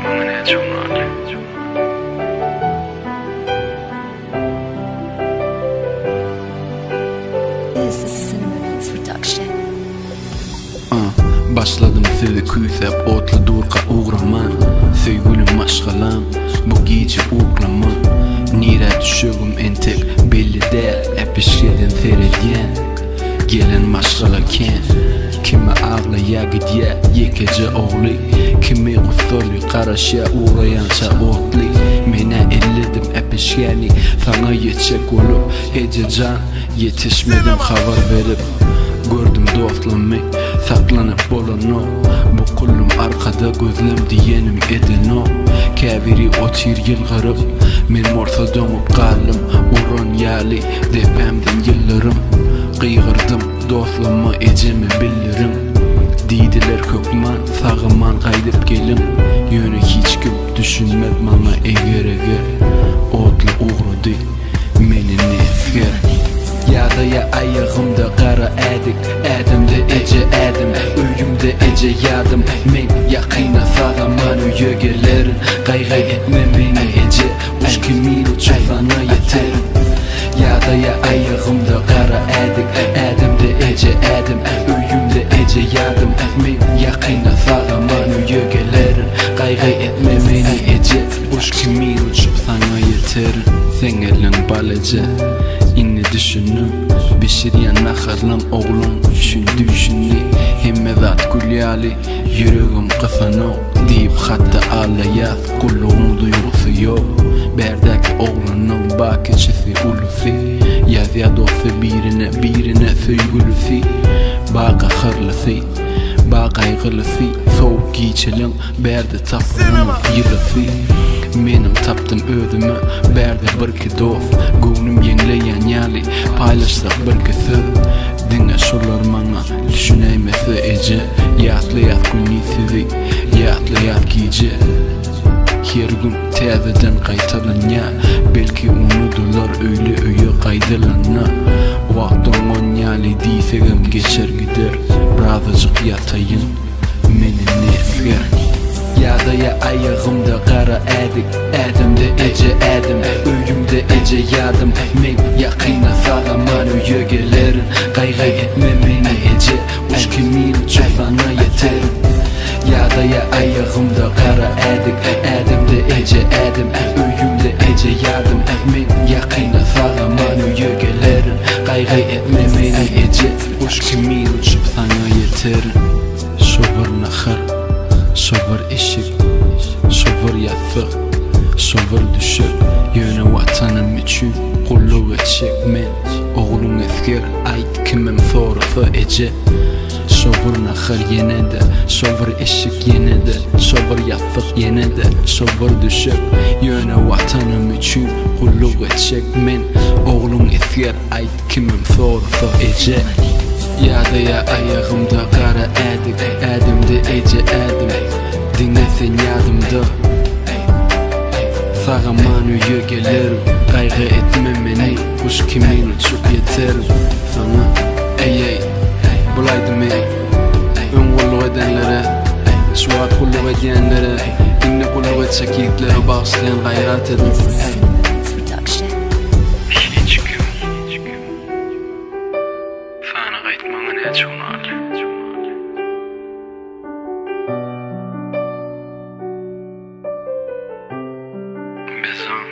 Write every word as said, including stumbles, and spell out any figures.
kaytmama ne çoğunarlı. This is Cinema Beats Production. uh, Başladım sizi küysep otlu durqa uğraman. Söygülüm maşgalam bu gece uğrama. Nire düşüğüm entek belli değil. Epişkedin seredyen gelen maşgalaken. Kimi ağlaya gidye yekece oğlu. Kimi kusoli qaraşya uğrayansa otlu. Mene elledim epişgeni sana yetecek olup. Hece can yetişmedim haber verip. Gördüm dostlarımı saklanıp bolano. Bu kullum arkada gözlem diyenim eden o. Kaviri otir yıl garıp men morsa dönüp kalım. Uron yali depemden yıllarım. Kıygırdım dostlarıma ecemi bilirim. Didiler kökman sağıman kaydıp gelim. Yönü hiç kim düşünmez bana eger eger. Otlu uğradı meni nefger. Ya da ya ayağımda kara edik. Adımda ece adım Öyümde ece yadım. Men yakına sağaman üyegelerin. Kaygı etme beni ece Uç kimin uçu sana yeter. Ya da ya ayağımda kara edik. Adımda ece adım Öyümde ece yadım. Men yakına sağaman üyegelerin. Kaygı etme beni ece Uç kimin uçu sana yeter. Sen elin balaca İnni düşünüm Bişiryen naharlam oğlum Düşündü düşündü Hemme zat gülyali Yüreğim kıfano Deyip hatta ağlayaz Kulluğum duygusu yok Berdaki oğlanın bakıcısı ulusi Yaz ya dostu birine birine söygülüsi Bağa hırlısı Bağa kaygılısı Soğuk giyçelin Berde tapırımı yılısı Menim taptım ödümü Berde bir dost Gönlüm yengleyen yali Paylaşsak bir söz Dinle şolar bana Düşüneymesi ece Yatlayat günni sizi Yatlayat gece Her gün tezeden kaytalan ya Belki unudular öyle öye kaydılanna Vaktin on yali diysegem geçer gider Birazcık yatayın Meni nefger. Ya da ya ayağımda kara edik. Adımda ece adım Öyümde ece yadım. Men yakına sağaman üyegelerin. Kaygı etme beni ece Uç kimin uçu sana yeter. Ya da ya ayağımda kara edik. Adımda ece adım Öyümde ece yadım. Men yakına sağaman üyegelerin. Kaygı etme beni ece Uç kimin uçu sana yeter. Şovar nahar Şovar eşik, şovar yatık, şovar düşür. Yöne vatanım için kulluğu çek men. Oğlum esker ait kimim sorusu ece. Şovar nahar yine de, şovar eşik yine de. Şovar yatık yine de, şovar düşür. Yöne vatanım için kulluğu çek men. Oğlum esker ait kimim sorusu ece. Ya da ya ayağımda kara edik. Adımda ece adım Dinle sen yadımda Sağaman üyegelerim. Kaygı etme beni Kuş kimin uçup yeterim. Sana ey ey Bulaydım ey Ön kulluk edenlere Şuat kulluk edenlere Dinle kulluk edecek yiğitlere bağışlayan gayret edin. Hiç kim Sana kaytmama ne çoğunarlı. Bizim